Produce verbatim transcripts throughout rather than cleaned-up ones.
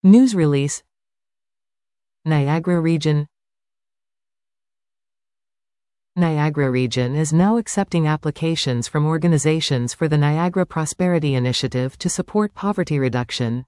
News release. Niagara Region. Niagara Region is now accepting applications from organizations for the Niagara Prosperity Initiative to support poverty reduction.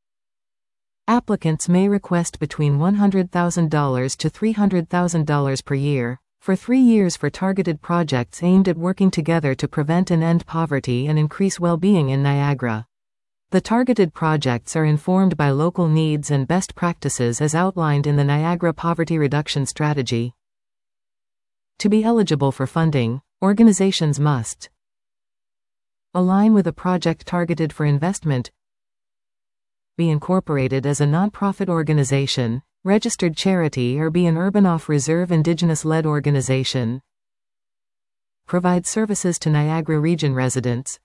Applicants may request between one hundred thousand dollars to three hundred thousand dollars per year, for three years for targeted projects aimed at working together to prevent and end poverty and increase well-being in Niagara. The targeted projects are informed by local needs and best practices as outlined in the Niagara Poverty Reduction Strategy. To be eligible for funding, organizations must align with a project targeted for investment, be incorporated as a nonprofit organization, registered charity, or be an urban off-reserve Indigenous-led organization, provide services to Niagara Region residents,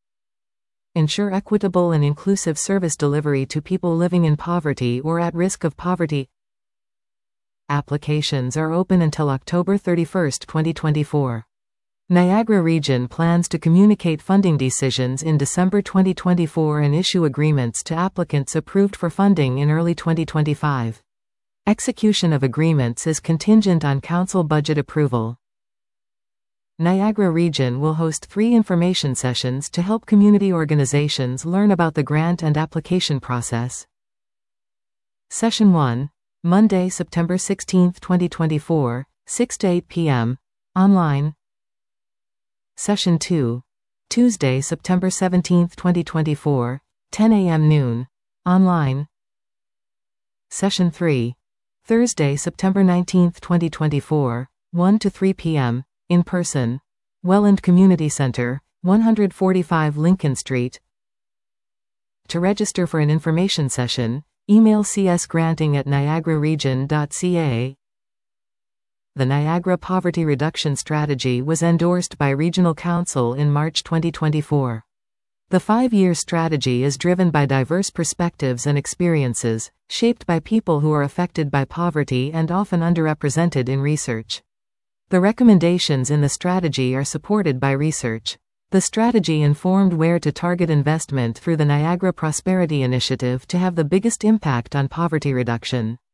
ensure equitable and inclusive service delivery to people living in poverty or at risk of poverty. Applications are open until October thirty-first, twenty twenty-four. Niagara Region plans to communicate funding decisions in December twenty twenty-four and issue agreements to applicants approved for funding in early twenty twenty-five. Execution of agreements is contingent on council budget approval. Niagara Region will host three information sessions to help community organizations learn about the grant and application process. Session one, Monday, September sixteenth, twenty twenty-four, six to eight p m, online. Session two, Tuesday, September seventeenth, twenty twenty-four, ten a m noon, online. Session three, Thursday, September nineteenth, twenty twenty-four, one to three p m, in person. Welland Community Center, one forty-five Lincoln Street. To register for an information session, email c s granting at niagara region dot c a. The Niagara Poverty Reduction Strategy was endorsed by Regional Council in March twenty twenty-four. The five-year strategy is driven by diverse perspectives and experiences, shaped by people who are affected by poverty and often underrepresented in research. The recommendations in the strategy are supported by research. The strategy informed where to target investment through the Niagara Prosperity Initiative to have the biggest impact on poverty reduction.